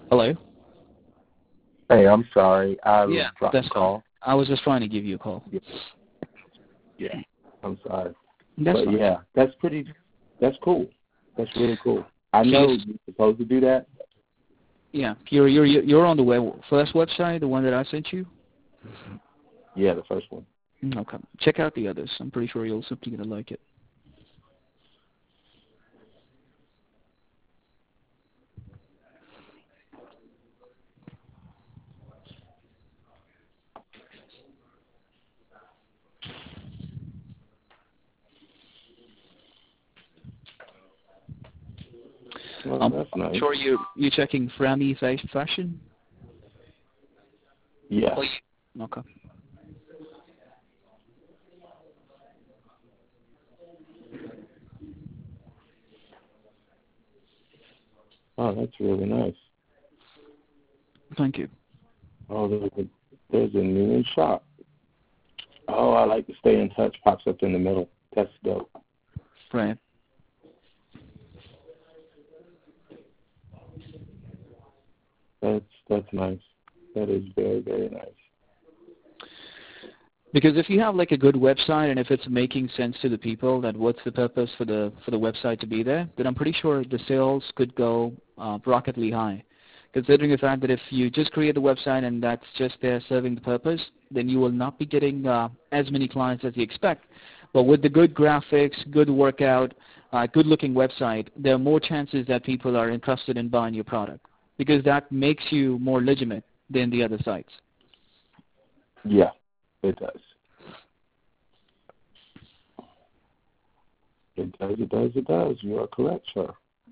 Hello? Hey, I'm sorry. I Yeah, dropped that's the fine. call. I was just trying to give you a call. Yeah, I'm sorry. That's But fine. yeah, that's cool. That's really cool. I So you, know you're supposed to do that. yeah, you're on the first website, the one that I sent you? Yeah, the first one. Okay. Check out the others. I'm pretty sure you'll simply gonna like it. Well, that's I'm nice. sure you're checking Frami Fashion? Yeah. Oh, okay. Oh, that's really nice. Thank you. Oh, there's a new shop. Oh, I like to stay in touch. Pops up in the middle. That's dope. Right. That's nice. That is very, very nice. Because if you have like a good website and if it's making sense to the people, that what's the purpose for the website to be there, then I'm pretty sure the sales could go rocketly high. Considering the fact that if you just create a website and that's just there serving the purpose, then you will not be getting as many clients as you expect. But with the good graphics, good workout, good-looking website, there are more chances that people are interested in buying your product because that makes you more legitimate than the other sites. Yeah, it does. It does, it does, it does. You are correct, sir.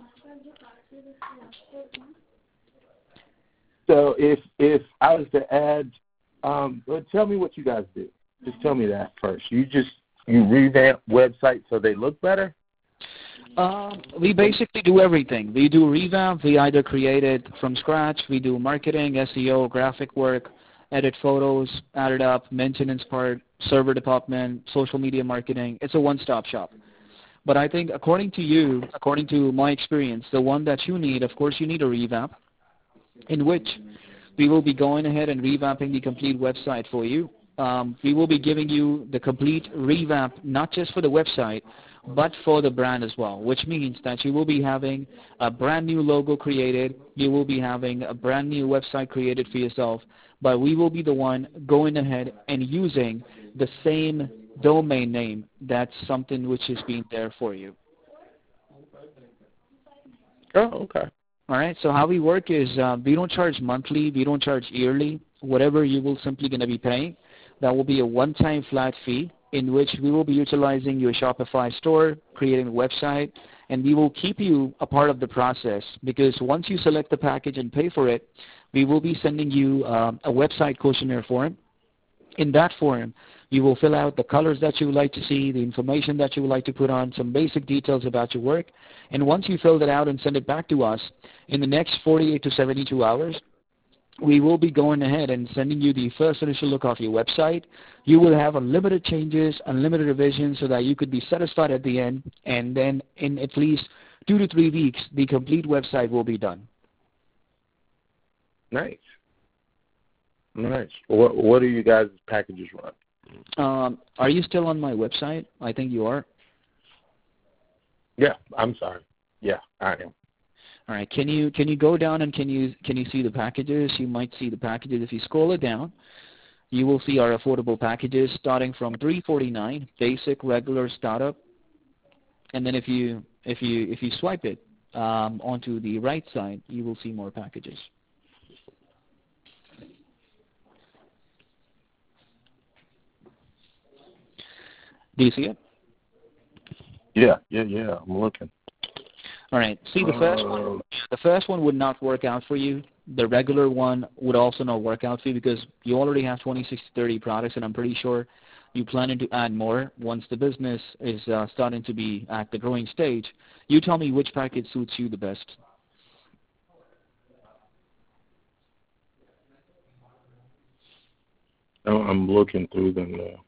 So if I was to add, well, tell me what you guys do. Just tell me that first. You revamp websites so they look better? We basically do everything. We do revamp. We either create it from scratch. We do marketing, SEO, graphic work, edit photos, add it up, maintenance part, server department, social media marketing. It's a one-stop shop. But I think according to you, according to my experience, the one that you need, of course, you need a revamp, in which we will be going ahead and revamping the complete website for you. We will be giving you the complete revamp, not just for the website, but for the brand as well, which means that you will be having a brand new logo created, you will be having a brand new website created for yourself, but we will be the one going ahead and using the same domain name. That's something which is being there for you. Oh, okay. All right, so how we work is we don't charge monthly, we don't charge yearly. Whatever you will simply going to be paying, that will be a one-time flat fee in which we will be utilizing your Shopify store, creating a website, and we will keep you a part of the process because once you select the package and pay for it, we will be sending you a website questionnaire form. In that form, you will fill out the colors that you would like to see, the information that you would like to put on, some basic details about your work. And once you fill that out and send it back to us, in the next 48 to 72 hours, we will be going ahead and sending you the first initial look of your website. You will have unlimited changes, unlimited revisions so that you could be satisfied at the end. And then in at least 2 to 3 weeks, the complete website will be done. Nice. Nice. What do you guys' packages run? Are you still on my website? I think you are. Yeah, I'm sorry. Yeah, I am. All right. Can you go down and can you see the packages? You might see the packages. If you scroll it down, you will see our affordable packages starting from $349, basic, regular, startup, and then if you swipe it onto the right side, you will see more packages. Do you see it? Yeah. I'm looking. All right. See, the first one would not work out for you. The regular one would also not work out for you because you already have 26 to 30 products, and I'm pretty sure you planning to add more once the business is starting to be at the growing stage. You tell me which package suits you the best. Oh, I'm looking through them now.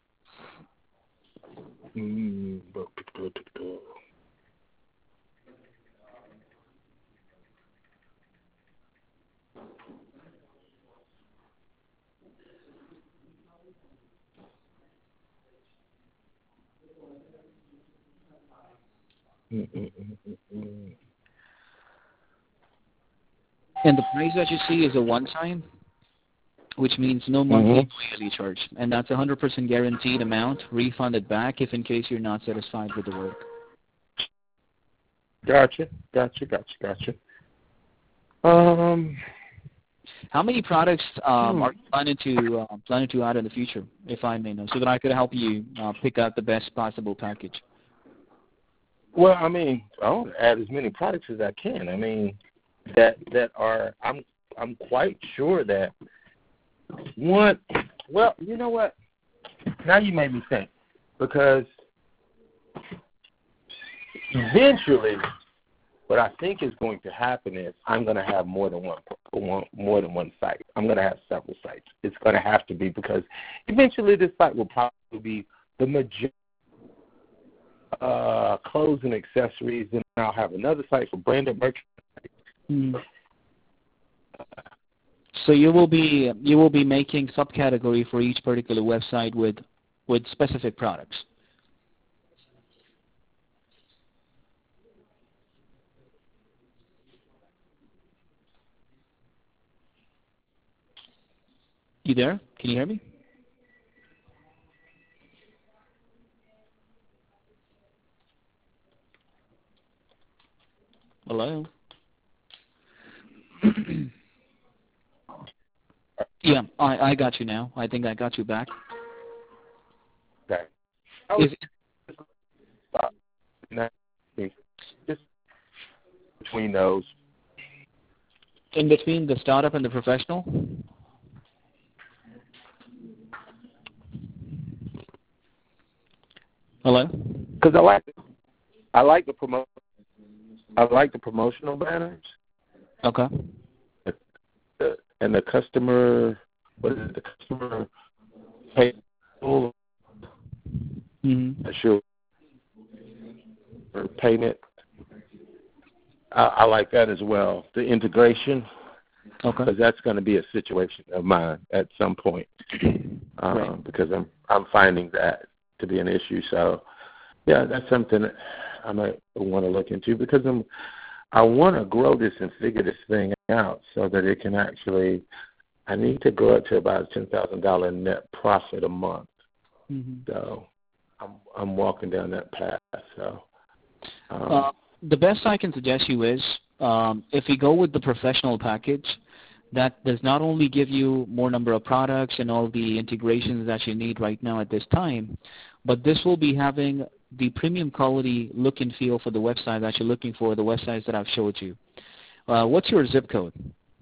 And the price that you see is a one-time, which means no monthly or yearly charge. And that's 100% guaranteed amount refunded back if in case you're not satisfied with the work. Gotcha. How many products are you planning to add in the future, if I may know, so that I could help you pick out the best possible package? Well, I mean, I want to add as many products as I can. I mean, that are I'm quite sure that one. Well, you know what? Now you made me think, because eventually, what I think is going to happen is I'm going to have more than one site. I'm going to have several sites. It's going to have to be, because eventually this site will probably be the majority clothes and accessories, and I'll have another site for branded merchandise. So you will be making subcategory for each particular website with specific products. You there? Can you hear me? Hello? Yeah, I got you now. I think I got you back. Okay. Just between those. In between the startup and the professional? Hello? Because I like the promotional banners. Okay. And the customer, what is it? The customer payment. I like that as well. The integration. Okay. Because that's going to be a situation of mine at some point. Right. Because I'm finding that to be an issue. So, yeah, that's something that I might want to look into, because I want to grow this and figure this thing out so that it can actually. I need to grow it to about $10,000 net profit a month. So I'm walking down that path. So the best I can suggest you is if you go with the professional package, that does not only give you more number of products and all the integrations that you need right now at this time, but this will be having the premium quality look and feel for the website that you're looking for, the websites that I've showed you. What's your zip code?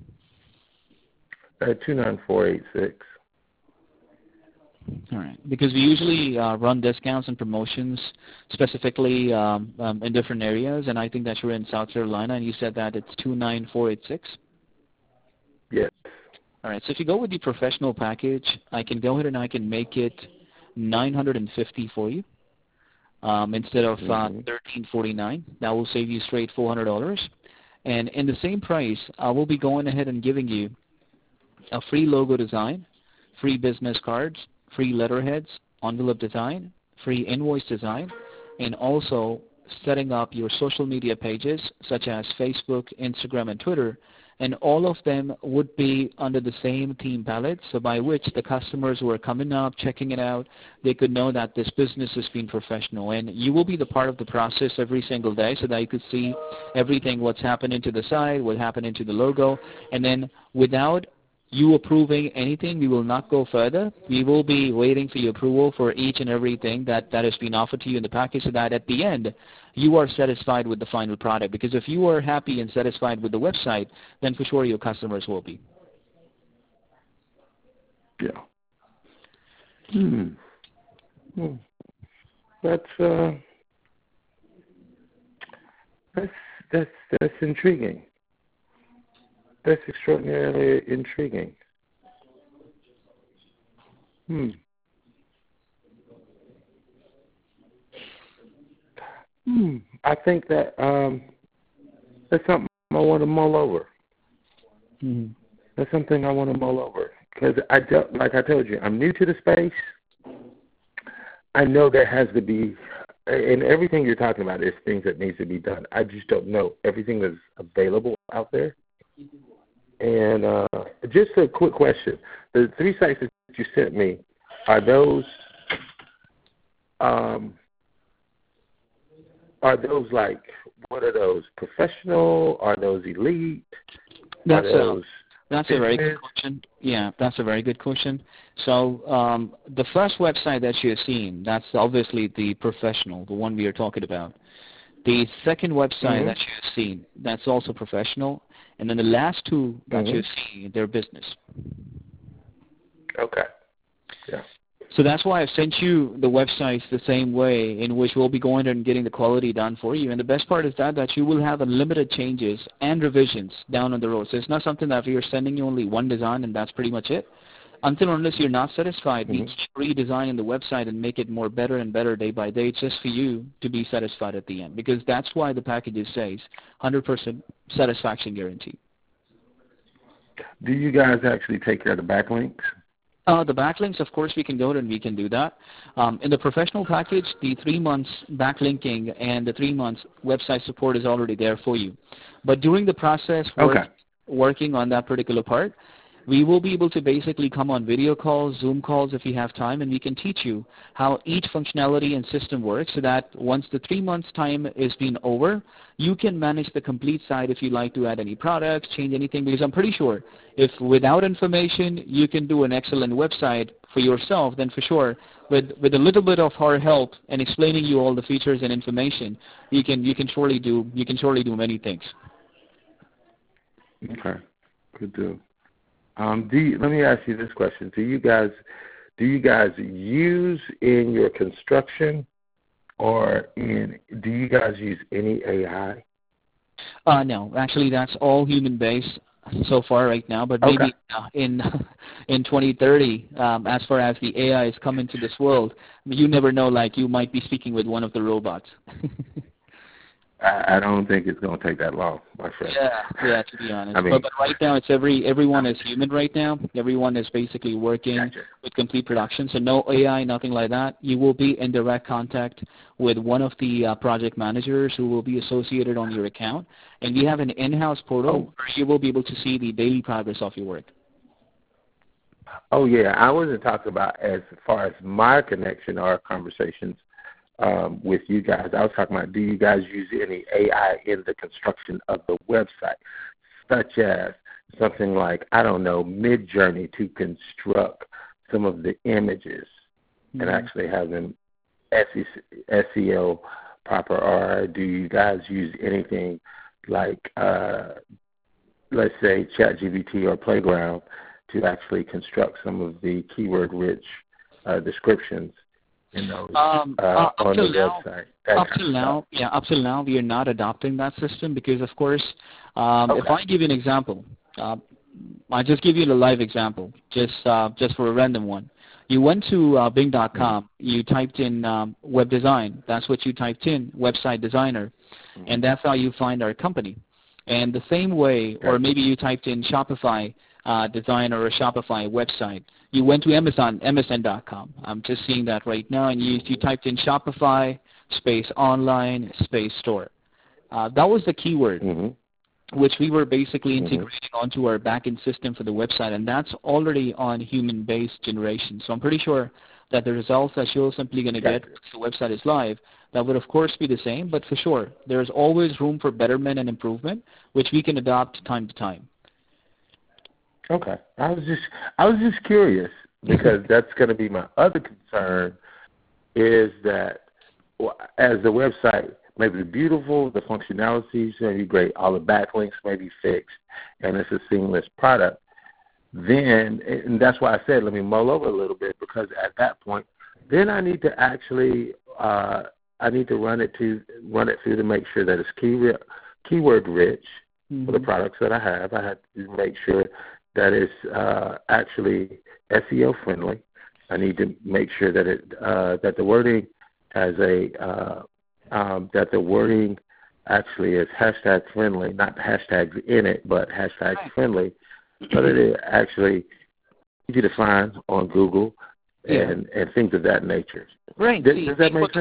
29486. All right, because we usually run discounts and promotions specifically in different areas, and I think that you're in South Carolina, and you said that it's 29486? Yes. All right, so if you go with the professional package, I can go ahead and I can make it $950 for you instead of $1349. That will save you straight $400. And in the same price, I will be going ahead and giving you a free logo design, free business cards, free letterheads, envelope design, free invoice design, and also setting up your social media pages such as Facebook, Instagram, and Twitter. And all of them would be under the same theme palette, so by which the customers who are coming up, checking it out, they could know that this business is being professional. And you will be the part of the process every single day so that you could see everything, what's happening to the site, what happened to the logo. And then without you approving anything, we will not go further. We will be waiting for your approval for each and everything that has been offered to you in the package, so that at the end you are satisfied with the final product. Because if you are happy and satisfied with the website, then for sure your customers will be. Yeah. That's intriguing. That's extraordinarily intriguing. I think that that's something I want to mull over. That's something I want to mull over, because like I told you, I'm new to the space. I know there has to be and everything you're talking about is things that needs to be done. I just don't know everything that's available out there. And just a quick question: the 3 sites that you sent me, are those like, what are those? Professional? Are those elite? That's a very good question. Yeah, that's a very good question. So the first website that you're seeing, that's obviously the professional, the one we are talking about. The second website that you're seeing, that's also professional. And then the last 2 that you're seeing, they're business. Okay. Yeah. So that's why I've sent you the websites the same way, in which we'll be going and getting the quality done for you. And the best part is that you will have unlimited changes and revisions down on the road. So it's not something that we are sending you only one design and that's pretty much it. Until unless you're not satisfied, we keep redesigning the website and make it more better and better day by day, just for you to be satisfied at the end. Because that's why the packages says 100% satisfaction guarantee. Do you guys actually take care of the backlinks? The backlinks, of course, we can go and we can do that. In the professional package, the 3 months backlinking and the 3 months website support is already there for you. But during the process, working on that particular part, we will be able to basically come on video calls, Zoom calls if you have time, and we can teach you how each functionality and system works so that once the 3 months time is being over, you can manage the complete site if you like to add any products, change anything, because I'm pretty sure if without information you can do an excellent website for yourself, then for sure with a little bit of our help and explaining you all the features and information, you can surely do many things. Okay, good deal. Let me ask you this question: Do you guys use in your construction, or do you guys use any AI? No, actually, that's all human based so far right now. But maybe in 2030, as far as the AI is coming to this world, you never know. Like you might be speaking with one of the robots. I don't think it's going to take that long, my friend. Yeah, to be honest. I mean, but right now, it's everyone is human right now. Everyone is basically working with complete production. So no AI, nothing like that. You will be in direct contact with one of the project managers who will be associated on your account. And we have an in-house portal where you will be able to see the daily progress of your work. Oh, yeah. I wasn't talking about as far as my connection or conversations with you guys. I was talking about, do you guys use any AI in the construction of the website, such as something like, I don't know, Midjourney to construct some of the images and actually have them SEO proper, or do you guys use anything like, let's say, ChatGPT or Playground to actually construct some of the keyword-rich descriptions in those on the website? Up till now, we are not adopting that system because, of course, if I give you an example, I'll just give you a live example, just for a random one. You went to Bing.com, you typed in web design. That's what you typed in, website designer, and that's how you find our company. And the same way, or maybe you typed in Shopify design or a Shopify website. You went to MSN.com. I'm just seeing that right now, and you typed in Shopify space online space store. That was the keyword, which we were basically integrating onto our backend system for the website, and that's already on human-based generation. So I'm pretty sure that the results that you're simply going to get once the website is live, that would, of course, be the same, but for sure, there's always room for betterment and improvement, which we can adopt time to time. Okay. I was just curious because that's going to be my other concern is that as the website may be beautiful, the functionalities may be great, all the backlinks may be fixed, and it's a seamless product, then, and that's why I said let me mull over a little bit, because at that point, then I need to actually run it through to make sure that it's keyword rich for the products that I have. I have to make sure that it's actually SEO friendly. I need to make sure that that the wording has that the wording actually is hashtag friendly, not hashtags in it, but hashtag friendly, so that it actually easy to find on Google and things of that nature. Right. Does that make sense?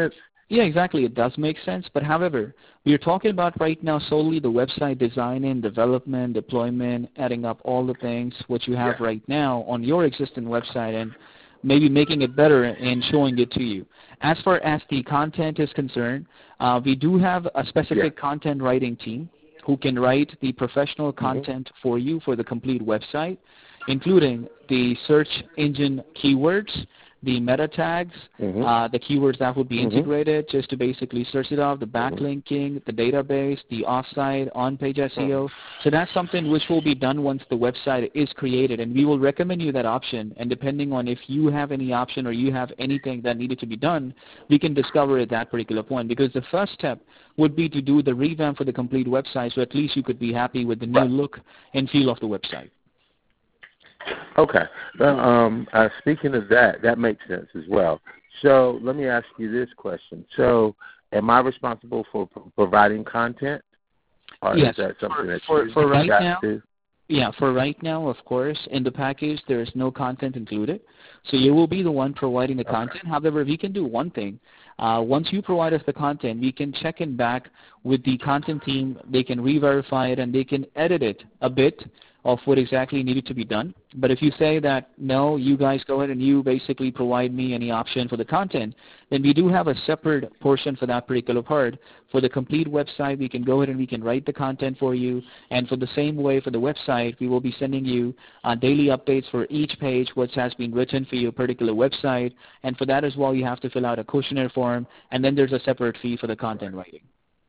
Yeah, exactly. It does make sense. But however, we are talking about right now solely the website design and development, deployment, adding up all the things what you have Yeah. right now on your existing website and maybe making it better and showing it to you. As far as the content is concerned, we do have a specific content writing team who can write the professional content for you for the complete website, including the search engine keywords, the meta tags, the keywords that would be integrated just to basically search it off, the backlinking, the database, the offsite, on-page SEO. So that's something which will be done once the website is created, and we will recommend you that option. And depending on if you have any option or you have anything that needed to be done, we can discover at that particular point. Because the first step would be to do the revamp for the complete website, so at least you could be happy with the new look and feel of the website. Okay. Well, speaking of that, that makes sense as well. So let me ask you this question. So am I responsible for providing content? Or yes. Is that something that for you right got now, to? Yeah, for right now, of course, in the package there is no content included. So you will be the one providing the content. However, we can do one thing. Once you provide us the content, we can check in back with the content team. They can re-verify it and they can edit it a bit of what exactly needed to be done. But if you say that, no, you guys go ahead and you basically provide me any option for the content, then we do have a separate portion for that particular part. For the complete website, we can go ahead and we can write the content for you. And for the same way for the website, we will be sending you daily updates for each page, what has been written for your particular website. And for that as well, you have to fill out a questionnaire form, and then there's a separate fee for the content writing.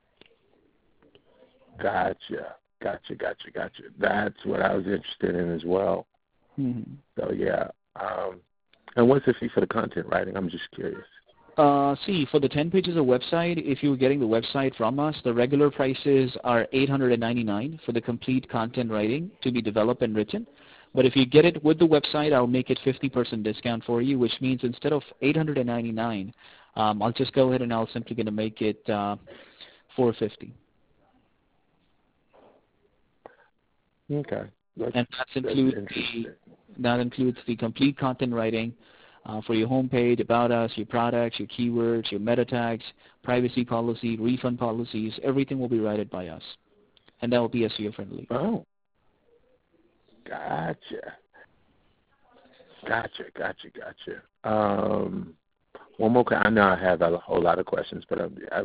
Gotcha. That's what I was interested in as well. So, yeah. And what's the fee for the content writing? I'm just curious. See, for the 10 pages of website, if you're getting the website from us, the regular prices are $899 for the complete content writing to be developed and written. But if you get it with the website, I'll make it 50% discount for you, which means instead of $899, I'll just go ahead and I'll simply going to make it $450. Okay. And that includes the complete content writing for your homepage, about us, your products, your keywords, your meta tags, privacy policy, refund policies. Everything will be written by us, and that will be SEO friendly. Oh, gotcha. One more. I know I have a whole lot of questions, but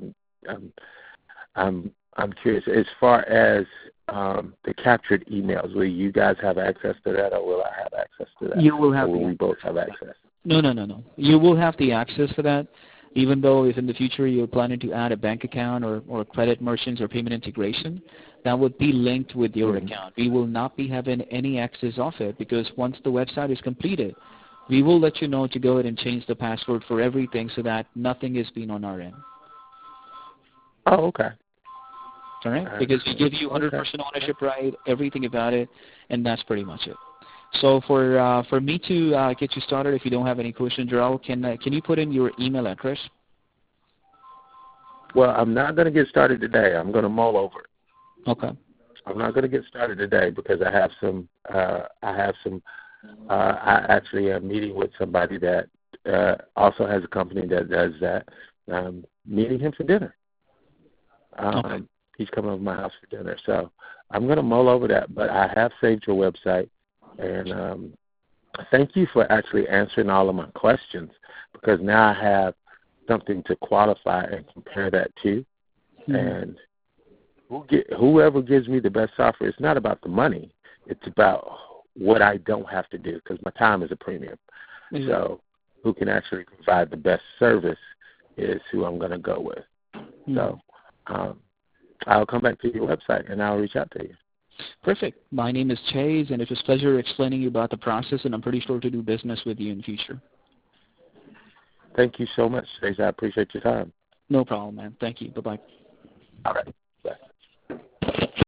I'm curious. As far as the captured emails, will you guys have access to that, or will I have access to that? You will have. Or will we both have access? No. You will have the access for that, even though if in the future you're planning to add a bank account or credit merchants or payment integration, that would be linked with your account. We will not be having any access of it because once the website is completed, we will let you know to go ahead and change the password for everything so that nothing is being on our end. Oh, okay. All right? Because we give you 100% ownership right, everything about it, and that's pretty much it. So for me to get you started, if you don't have any questions, Jarrell, can you put in your email address? Well, I'm not going to get started today. I'm going to mull over it. Okay. I'm not going to get started today because I actually am meeting with somebody that also has a company that does that. Meeting him for dinner. He's coming over to my house for dinner. So I'm going to mull over that, but I have saved your website. And thank you for actually answering all of my questions because now I have something to qualify and compare that to. And whoever gives me the best software, it's not about the money. It's about what I don't have to do because my time is a premium. So who can actually provide the best service is who I'm going to go with. So I'll come back to your website and I'll reach out to you. Perfect. My name is Chase, and it was a pleasure explaining you about the process, and I'm pretty sure to do business with you in the future. Thank you so much, Chase. I appreciate your time. No problem, man. Thank you. Bye-bye. All right.